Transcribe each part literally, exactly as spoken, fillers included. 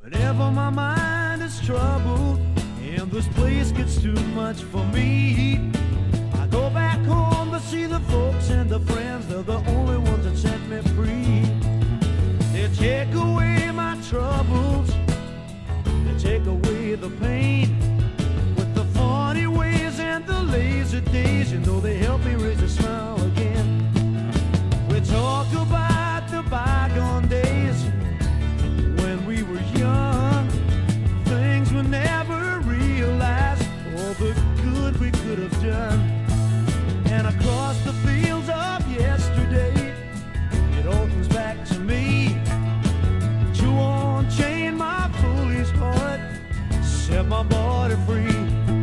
Whenever my mind is troubled and this place gets too much for me, I go back home to see the folks and the friends. They're the only ones that set me free. They take away my troubles, they take away the pain. With the funny ways and the lazy days, you know they help me raise a smile again. We talk about the bygone days when we were young, things we never realized, all the good we could have done. And across the fields of yesterday, it all comes back to me. To unchain my foolish heart, set my body free.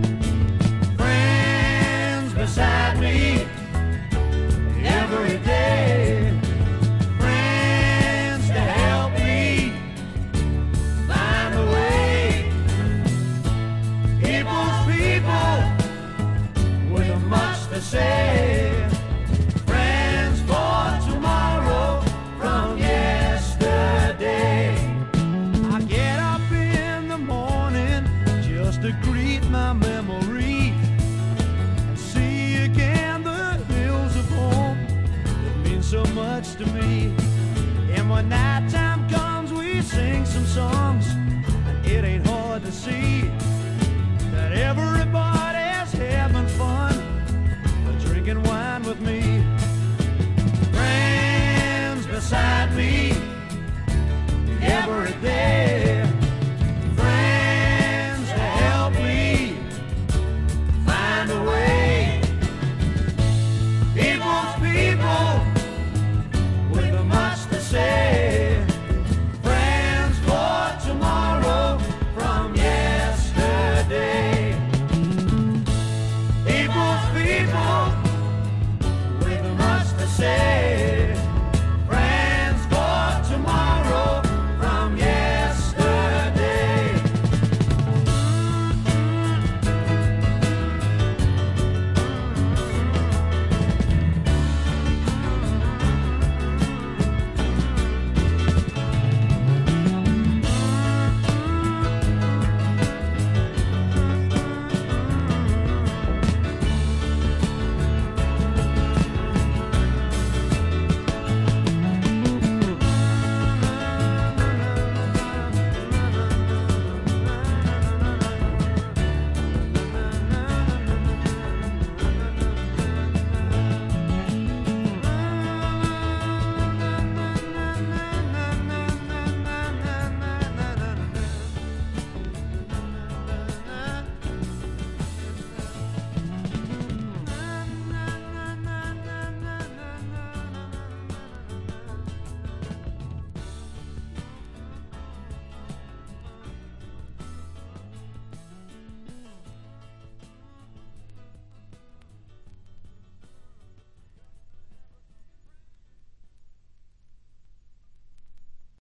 Friends beside me every day, friends to help me find the way. People's people with much to say, friends for tomorrow from yesterday. I get up in the morning just to greet my memory and see again the hills of home that mean so much to me. And when night time comes, we sing some songs, and it ain't hard to see that everybody's having fun, drinking wine with me. Friends beside me every day.